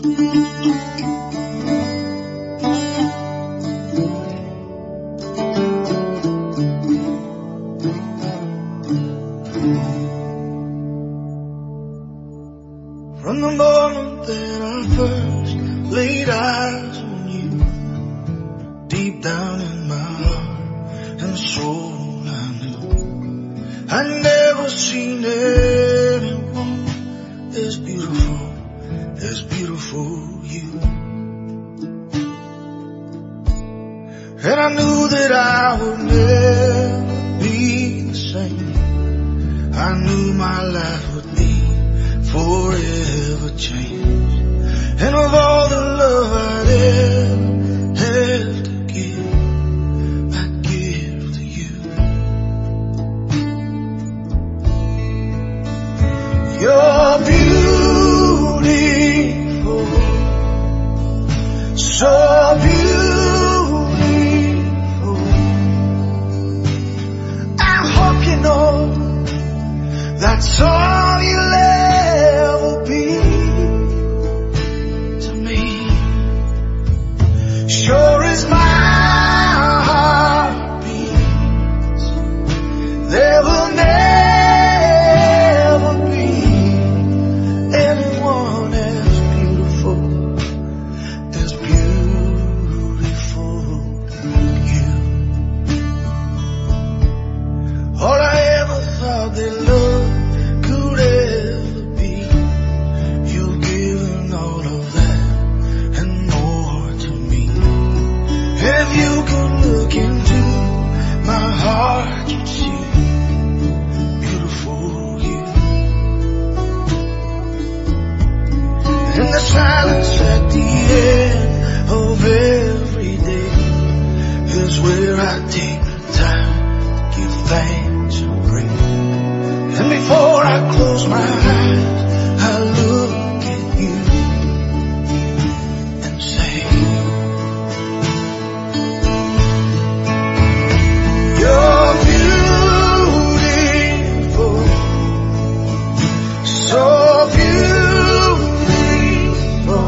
From the moment that I first laid eyes on you, deep down in my heart and soul I knew I'd never seen anyone as beautiful you. And I knew that I would never be the same. I knew my life would be forever changed. And of all the love I'd ever have to give, I'd give to you. You're beautiful, so beautiful. I hope you know that's all you'll ever be to me. Sure as my heart beats, there will never be anyone as beautiful as you. All I ever thought that love could ever be, you've given all of that and more to me. If you could look into my heart, you'd see beautiful you. In the silence at the end of every day is where I take the time to give thanks and praise. And before I close my eyes, I look at you and say, you're beautiful, so beautiful.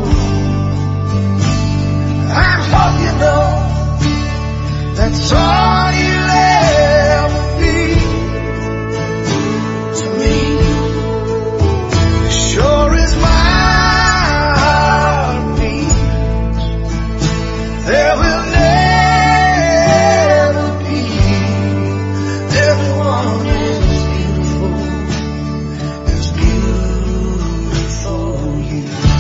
I hope you know that's all you'll ever be to me. Sure as my heart beats, there will never be everyone as beautiful you.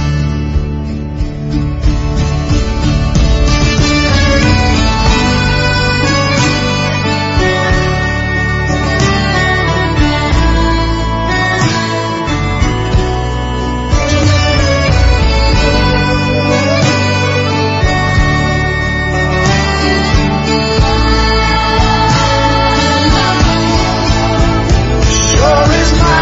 Sure as my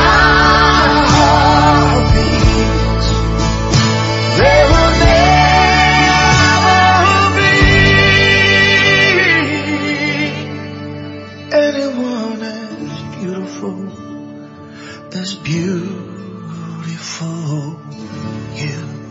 heart beats, there will never be anyone as beautiful you.